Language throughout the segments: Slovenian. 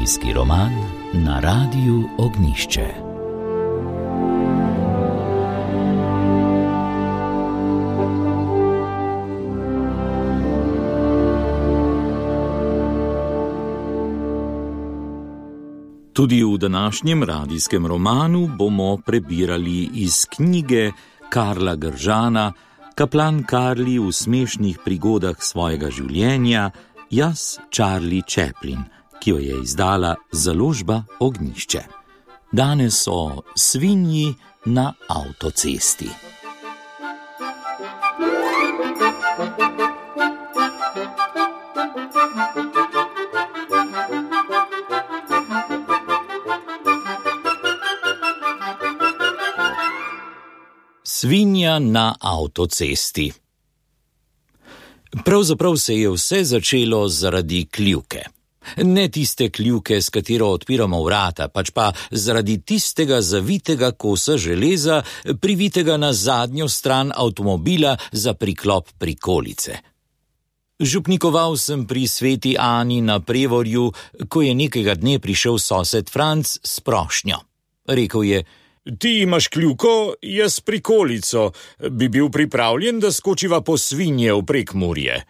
Družinski roman na Radiu Ognjišče. Tudi v današnjem radijskem romanu bomo prebirali iz knjige Karla Gržana Kaplan Karli v smešnih prigodah svojega življenja, Jaz, Charlie Chaplin, ki jo je izdala založba Ognjišče. Danes o svinji na avtocesti. Svinja na avtocesti. Pravzaprav se je vse začelo zaradi kljuke. Ne tiste kljuke, s katero odpiramo vrata, pač pa zaradi tistega zavitega kosa železa, privitega na zadnjo stran avtomobila za priklop prikolice. Župnikoval sem pri sveti Ani na Prevorju, ko je nekega dne prišel sosed Franc s prošnjo. Rekel je: Ti imaš kljuko, jaz prikolico. Bi bil pripravljen, da skočiva po svinje v Prekmurje?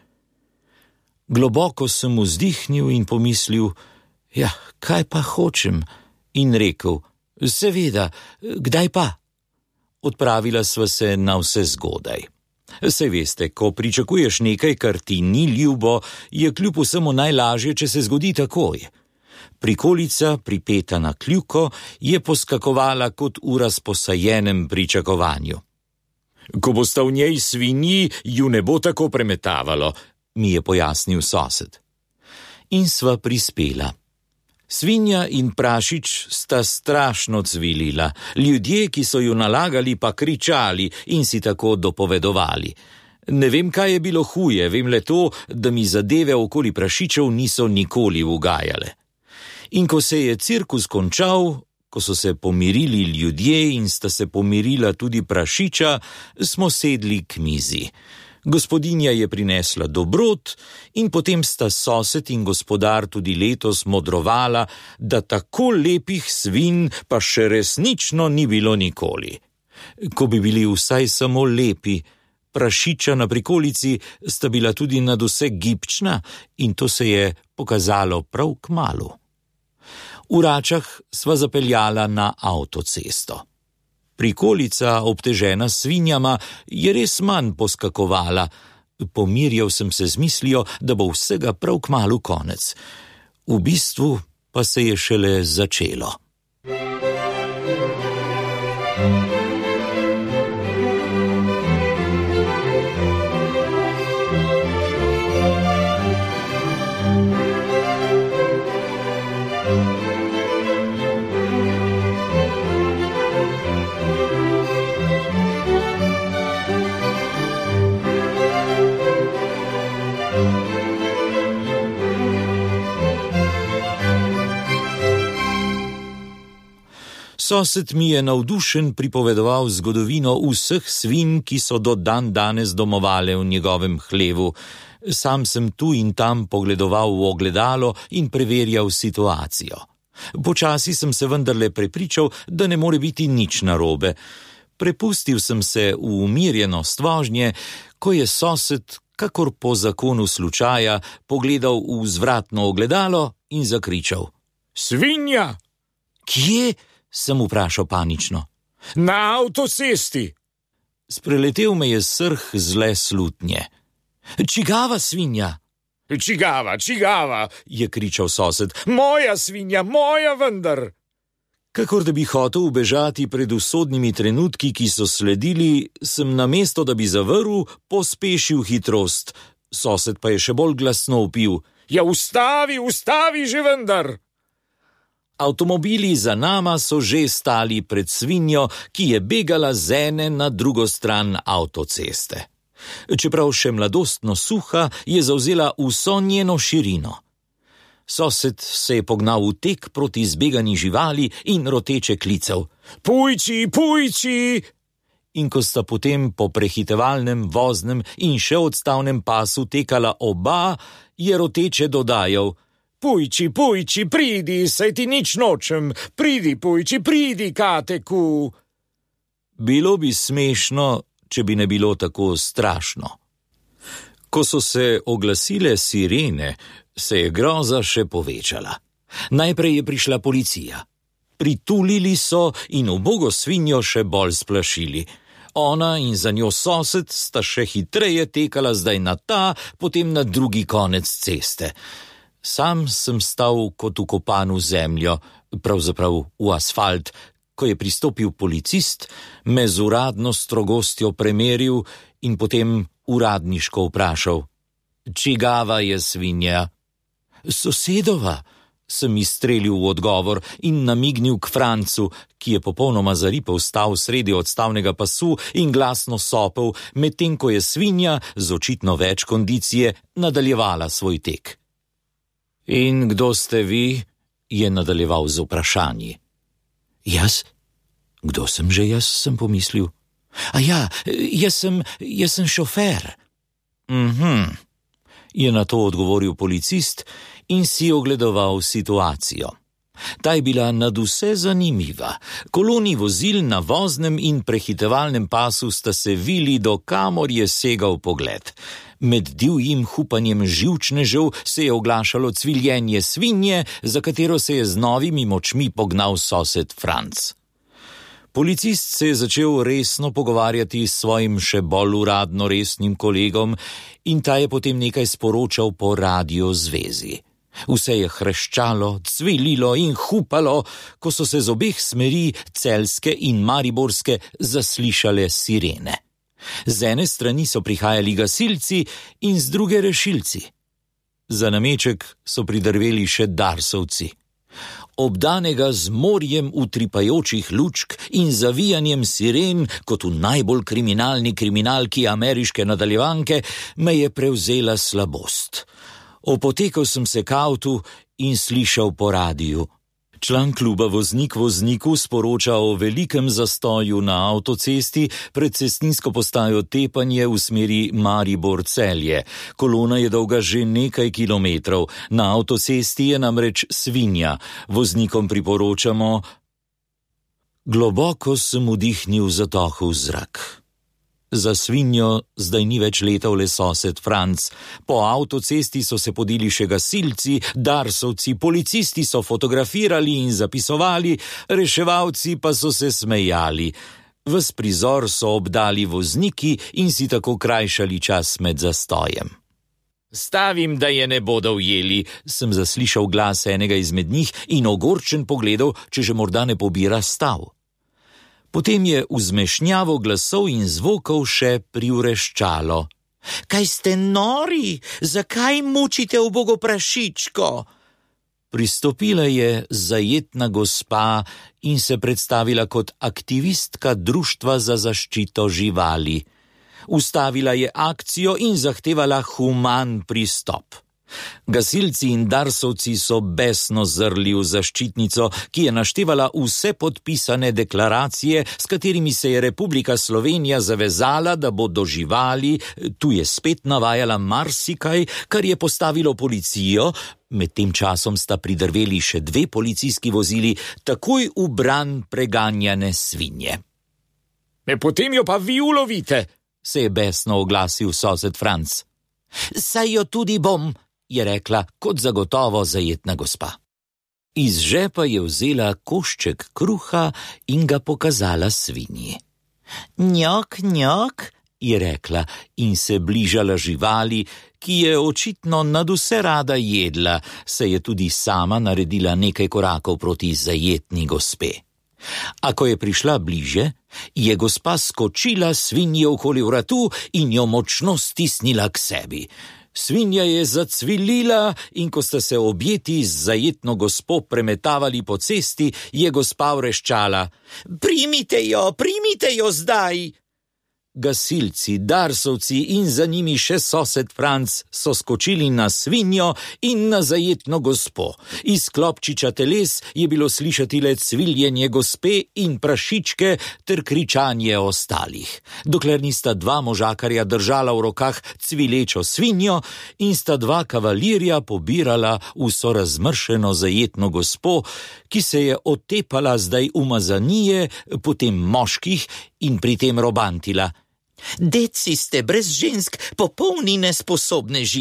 Globoko sem vzdihnil in pomislil: ja, kaj pa hočem? In rekel: seveda, kdaj pa? Odpravila sva se na vse zgodaj. Saj veste, ko pričakuješ nekaj, kar ti ni ljubo, je kljub vsemu najlažje, če se zgodi takoj. Prikolica, pripeta na kljuko, je poskakovala kot v razposajenem pričakovanju. Ko bosta v njej svinji, ju ne bo tako premetavalo, mi je pojasnil sosed. In sva prispela. Svinja in prašič sta strašno cvilila, ljudje, ki so ju nalagali, pa kričali in si tako dopovedovali. Ne vem, kaj je bilo huje, vem le to, da mi zadeve okoli prašičev niso nikoli ugajale. In ko se je cirkus končal, ko so se pomirili ljudje in sta se pomirila tudi prašiča, smo sedli k mizi. Gospodinja je prinesla dobrot in potem sta sosed in gospodar tudi letos modrovala, da tako lepih svin pa še resnično ni bilo nikoli. Ko bi bili vsaj samo lepi, prašiča na prikolici sta bila tudi nadvse gibčna in to se je pokazalo prav kmalu. V Račah sva zapeljala na avtocesto. Prikolica, obtežena s svinjama, je res manj poskakovala. Pomirjal sem se z mislijo, da bo vsega prav kmalu konec. V bistvu pa se je šele začelo. Sosed mi je navdušen pripovedoval zgodovino vseh svin, ki so do danes domovale v njegovem hlevu. Sam sem tu in tam pogledoval v ogledalo in preverjal situacijo. Počasi sem se vendarle prepričal, da ne more biti nič narobe. Prepustil sem se v umirjenost vožnje, ko je sosed, kakor po zakonu slučaja, pogledal v vzvratno ogledalo in zakričal: Svinja! Kje? Sem vprašal panično. Na avtocesti! Spreletel me je srh zle slutnje. Čigava svinja? Čigava, je kričal sosed. Moja svinja, moja vendar! Kakor da bi hotel ubežati pred usodnimi trenutki, ki so sledili, sem namesto, da bi zavrl, pospešil hitrost. Sosed pa je še bolj glasno vpil: Ja, ustavi že vendar! Avtomobili za nama so že stali pred svinjo, ki je begala z ene na drugo stran avtoceste. Čeprav še mladostno suha, je zavzela vso njeno širino. Sosed se je pognal v tek proti zbegani živali in roteče klical: Pujči! In ko sta potem po prehitevalnem, voznem in še odstavnem pasu tekala oba, je roteče dodajal: Pujči, pridi, saj ti nič nočem. Pridi, pujči, pridi, Kateku. Bilo bi smešno, če bi ne bilo tako strašno. Ko so se oglasile sirene, se je groza še povečala. Najprej je prišla policija. Pritulili so in ubogo svinjo še bolj splašili. Ona in za njo sosed sta še hitreje tekala zdaj na ta, potem na drugi konec ceste. Sam sem stal kot vkopan v zemljo, pravzaprav v asfalt, ko je pristopil policist, me z uradno strogostjo premeril in potem uradniško vprašal: "Čigava je svinja?" "Sosedova," sem izstrelil v odgovor in namignil k Francu, ki je popolnoma zaripel stal sredi odstavnega pasu in glasno sopel, medtem ko je svinja z očitno več kondicije nadaljevala svoj tek. "In kdo ste vi?" je nadaljeval z vprašanji. "Jaz? Kdo sem že jaz?" sem pomislil. Jaz sem šofer." Je na to odgovoril policist in si ogledoval situacijo. Ta je bila nadvse zanimiva. Koloni vozil na voznem in prehitevalnem pasu sta se vili, do kamor je segal pogled. Med divjim hupanjem živčnežev se je oglašalo cviljenje svinje, za katero se je z novimi močmi pognal sosed Franc. Policist se je začel resno pogovarjati s svojim še bolj uradno resnim kolegom in ta je potem nekaj sporočal po radiozvezi. Vse je hreščalo, cvililo in hupalo, ko so se z obeh smeri, celjske in mariborske, zaslišale sirene. Z ene strani so prihajali gasilci in z druge rešilci. Za nameček so pridrveli še darsovci. Obdanega z morjem utripajočih lučk in zavijanjem siren, kot v najbolj kriminalni kriminalki ameriške nadaljevanke, me je prevzela slabost. Opotekel sem se k avtu in slišal po radiju. Član kluba Voznik vozniku sporoča o velikem zastoju na avtocesti pred cestninsko postajo Tepanje v smeri Maribor-Celje. Kolona je dolga že nekaj kilometrov, na avtocesti je namreč svinja. Voznikom priporočamo. Globoko sem vdihnil zatohel zrak. Za svinjo zdaj ni več letal le sosed Franc. Po avtocesti so se podili še gasilci, darsovci, policisti so fotografirali in zapisovali, reševalci pa so se smejali. Ves prizor so obdali vozniki in si tako krajšali čas med zastojem. "Stavim, da je ne bodo ujeli," sem zaslišal glas enega izmed njih in ogorčen pogledal, če že morda ne pobira stav. Potem je v zmešnjavo glasov in zvokov še privreščalo. "Kaj ste nori? Zakaj mučite ubogo prašičko?" Pristopila je zajetna gospa in se predstavila kot aktivistka Društva za zaščito živali. Ustavila je akcijo in zahtevala human pristop. Gasilci in darsovci so besno zrli v zaščitnico, ki je naštevala vse podpisane deklaracije, s katerimi se je Republika Slovenija zavezala, da bo do živali, tu je spet navajala marsikaj, kar je postavilo policijo, med tem časom sta pridrveli še dve policijski vozili, takoj v bran preganjane svinje. Potem jo pa vi ulovite, se je besno oglasil sosed Franc. "Saj jo tudi bom," je rekla kot zagotovo zajetna gospa. Iz žepa je vzela košček kruha in ga pokazala svinji. "Njok, njok," je rekla in se bližala živali, ki je očitno nadvse rada jedla, se je tudi sama naredila nekaj korakov proti zajetni gospe. A ko je prišla bliže, je gospa skočila svinji okoli vratu in jo močno stisnila k sebi. Svinja je zacvilila in ko sta se objeti z zajetno gospo premetavali po cesti, je gospa vreščala: Primite jo zdaj!" Gasilci, darsovci in za njimi še sosed Franc so skočili na svinjo in na zajetno gospo. Iz klopčiča teles je bilo slišati le cviljenje gospe in prašičke ter kričanje ostalih. Dokler nista dva možakarja držala v rokah cvilečo svinjo in sta dva kavalirja pobirala vso razmršeno zajetno gospo, ki se je otepala zdaj umazanije, potem moških in pri tem robantila. Deci ste brez žensk popolni nesposobneži.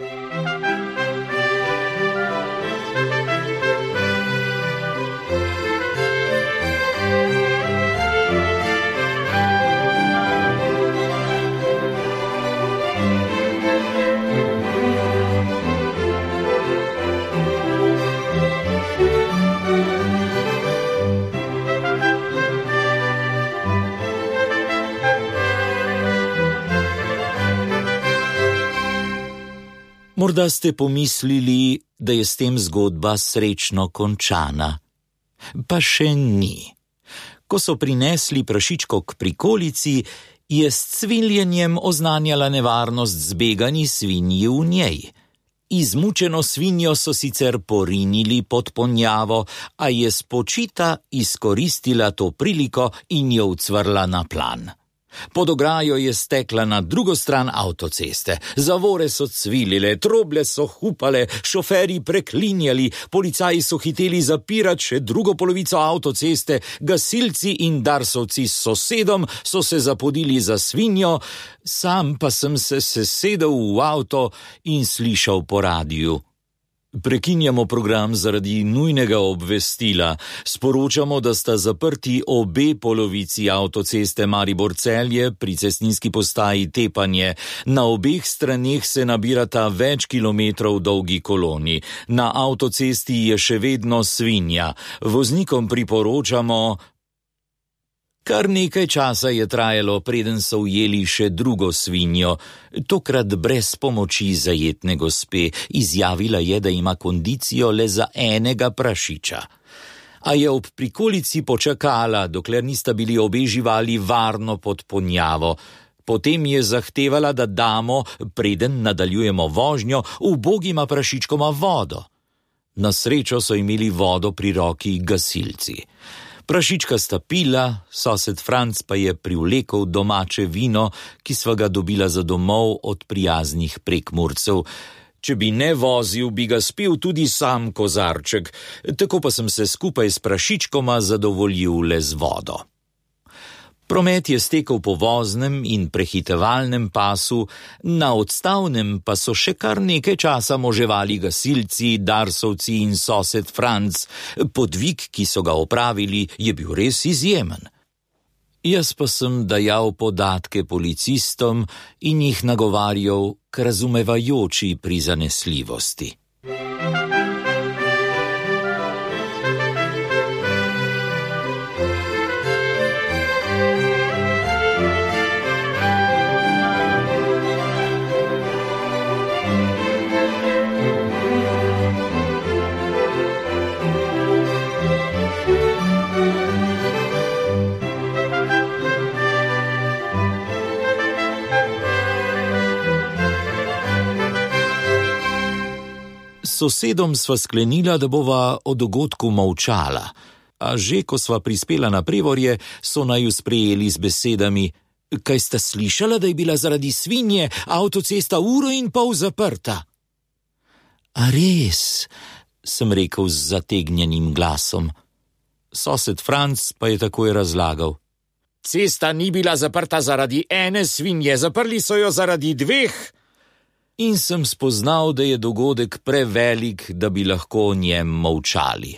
Morda ste pomislili, da je s tem zgodba srečno končana. Pa še ni. Ko so prinesli prašičko k prikolici, je s cviljenjem oznanjala nevarnost zbegani svinji v njej. Izmučeno svinjo so sicer porinili pod ponjavo, a je spočita izkoristila to priliko in jo ucvrla na plan. Pod ograjo je stekla na drugo stran avtoceste, zavore so cvilile, troble so hupale, šoferji preklinjali, policaji so hiteli zapirati še drugo polovico avtoceste, gasilci in darsovci s sosedom so se zapodili za svinjo, sam pa sem se sesedel v avto in slišal po radiju. Prekinjamo program zaradi nujnega obvestila. Sporočamo, da sta zaprti obe polovici avtoceste Maribor-Celje pri cestninski postaji Tepanje. Na obeh straneh se nabirata več kilometrov dolgi koloni. Na avtocesti je še vedno svinja. Voznikom priporočamo... Kar nekaj časa je trajalo, preden so ujeli še drugo svinjo, tokrat brez pomoči zajetne gospe. Izjavila je, da ima kondicijo le za enega prašiča. A je ob prikolici počakala, dokler nista bili obe živali varno pod ponjavo. Potem je zahtevala, da damo, preden nadaljujemo vožnjo, ubogima prašičkoma vodo. Na srečo so imeli vodo pri roki gasilci. Prašička sta pila, sosed Franc pa je privlekel domače vino, ki sva ga dobila za domov od prijaznih Prekmurcev. Če bi ne vozil, bi ga spil tudi sam kozarček, tako pa sem se skupaj s prašičkoma zadovoljil le z vodo. Promet je stekel po voznem in prehitevalnem pasu, na odstavnem pa so še kar nekaj časa moževali gasilci, darsovci in sosed Franc. Podvig, ki so ga opravili, je bil res izjemen. Jaz pa sem dajal podatke policistom in jih nagovarjal k razumevajoči prizanesljivosti. S sosedom sva sklenila, da bova o dogodku molčala, a že ko sva prispela na Prevorje, so naju sprejeli z besedami: Kaj sta slišala, da je bila zaradi svinje avtocesta 1,5 ure zaprta? A res, sem rekel z zategnjenim glasom. Sosed Franc pa je takoj razlagal: Cesta ni bila zaprta zaradi ene svinje, zaprli so jo zaradi 2. In sem spoznal, da je dogodek prevelik, da bi lahko o njem molčali.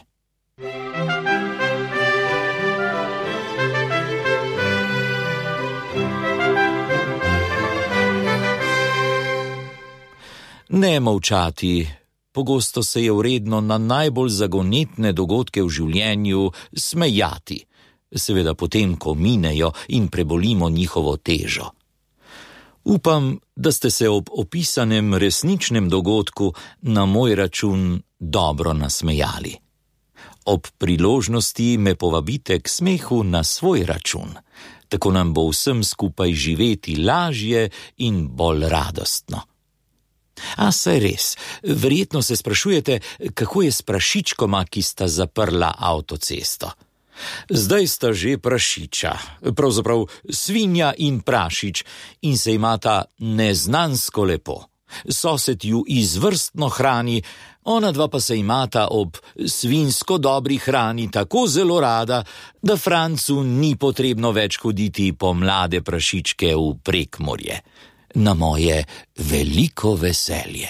Ne molčati. Pogosto se je vredno na najbolj zagonetne dogodke v življenju smejati. Seveda potem, ko minejo in prebolimo njihovo težo. Upam, da ste se ob opisanem resničnem dogodku na moj račun dobro nasmejali. Ob priložnosti me povabite k smehu na svoj račun. tako nam bo vsem skupaj živeti lažje in bolj radostno. A saj res, verjetno se sprašujete, kako je s prašičkoma, ki sta zaprla avtocesto. Zdaj sta že prašiča, pravzaprav svinja in prašič, in se imata neznansko lepo. Sosed ju izvrstno hrani, ona dva pa se imata ob svinsko dobri hrani tako zelo rada, da Francu ni potrebno več hoditi po mlade prašičke v Prekmurje. Na moje veliko veselje.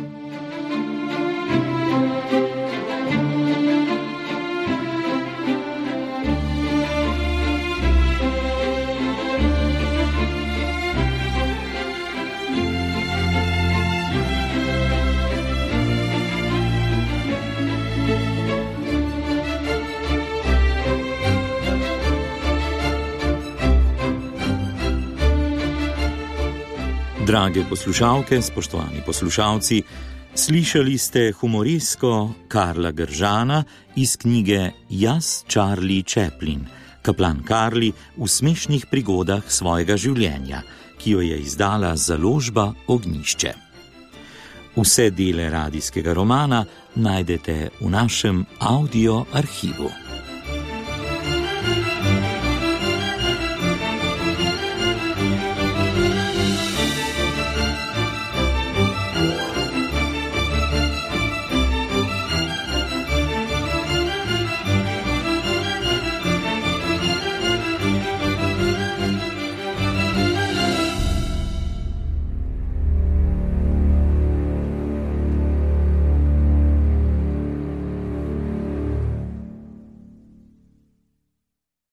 Drage poslušalke, spoštovani poslušalci, slišali ste humoresko Karla Gržana iz knjige Jaz, Charlie Chaplin, kaplan Karli v smešnih prigodah svojega življenja, ki jo je izdala založba Ognjišče. Vse dele radijskega romana najdete v našem audio arhivu.